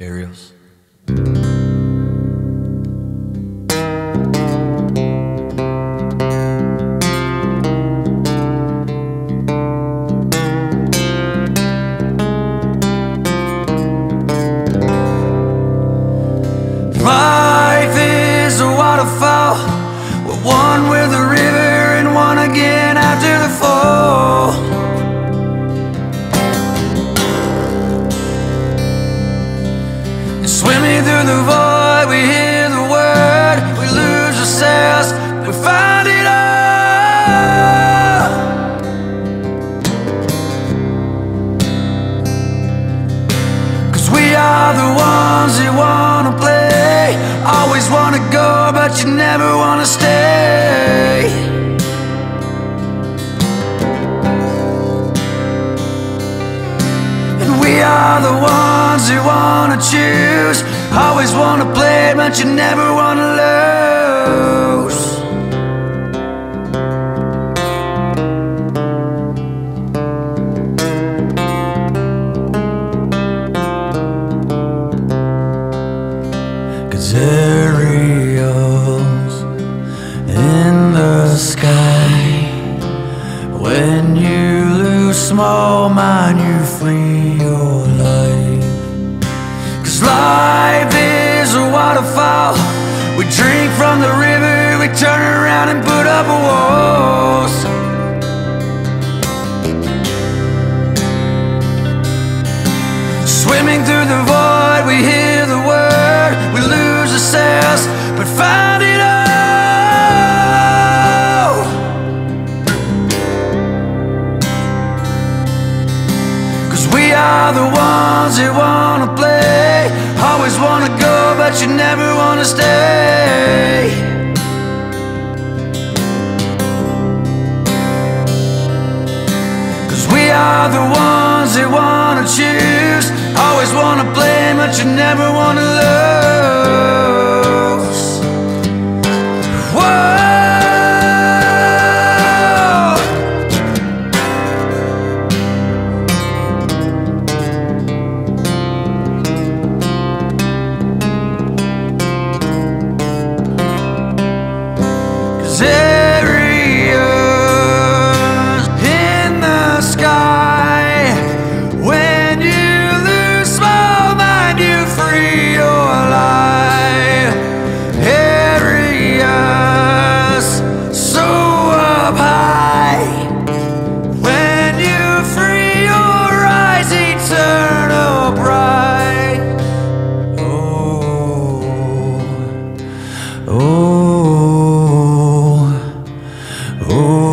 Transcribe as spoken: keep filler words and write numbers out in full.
Aerials. Life is a waterfall, we're one with the river and one again after the fall. And swimming through the void, we hear the word, we lose ourselves, we find it all. 'Cause we are the ones that wanna play, always wanna go, but you never wanna stay. And we are the ones who wanna choose, always wanna play, but you never wanna lose. Aerials in the sky. When you lose small mind, you free your life. 'Cause life is a waterfall, we drink from the river, we turn around and put up walls. Swimming through the void, we hear the word, we lose ourselves, but find it all. 'Cause we are the ones that wanna play, always wanna go, but you never wanna stay. We are the ones that wanna choose, always wanna play, but you never wanna lose. Whoa. Cause areas in the sky, when you lose small mind, you free your life. Areas so up high, when you free your eyes, eternal bright. Oh, oh, oh.